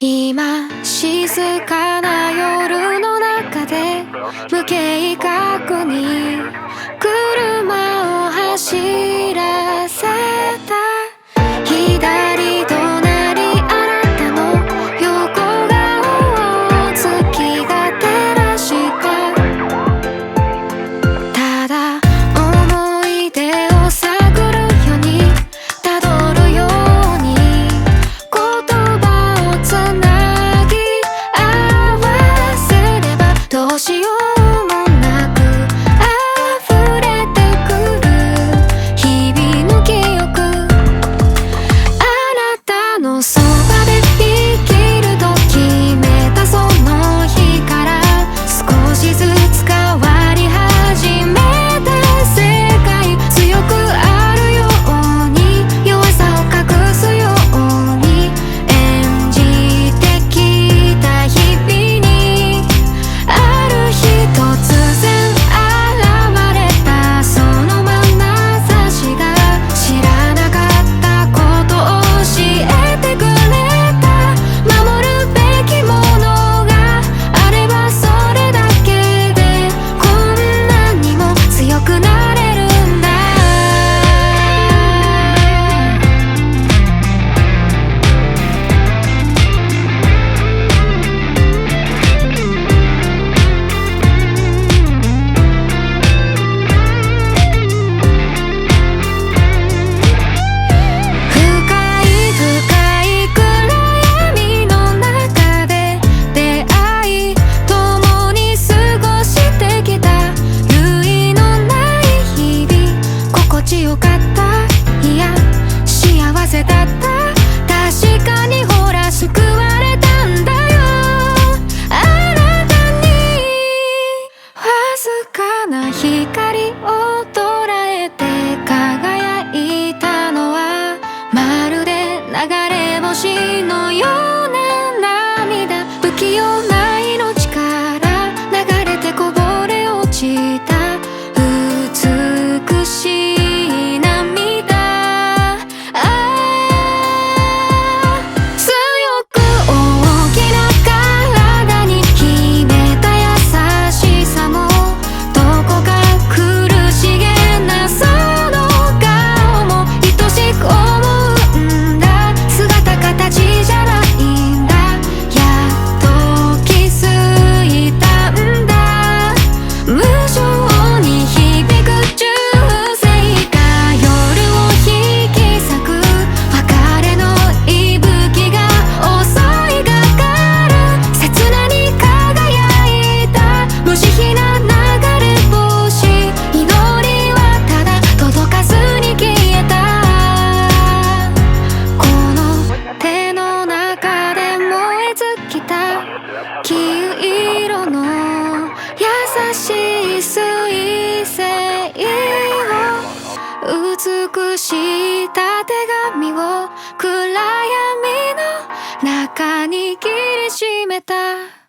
今静かな夜の中で無計画に車を走らせた。左隣あなたの横顔を月が照らした。ただ思い出を探るようにたどるように言葉をつなぎ合わせればどうしようもなく溢れてくる日々の記憶。あなたのそばで生きると決めたその日から少しずつ変わり始めた世界。強くあるように弱さを隠すように演じてきた日々にある日突然現れたその眼差しが知らなかったことを教えてくれた。守るべきものがあればそれだけでこんなにも強くなれるんだ。深い深い暗闇の中で出会い共に過ごしてきた。類のない日々心地よかった、いや幸せだった。確かにほら救われたんだよ。あなたにわずかな光を捉えて輝いたのはまるで流れ星のような涙。不器用な命から流れてこぼれ落ちた美しい涙。強く大きな体に秘めた優しさもどこか苦しげなその顔も愛しく思うんだ。姿形じゃないんだ。やっと気づいたんだ。無情に響く銃声が夜を引き裂く。別れの息吹が襲いがかる。刹那に輝いた無慈悲な流れ星。祈りはただ届かずに消えた。この手の中で燃え尽きた黄色の優しい水星を美しいたてがみを暗闇の中に握りしめた。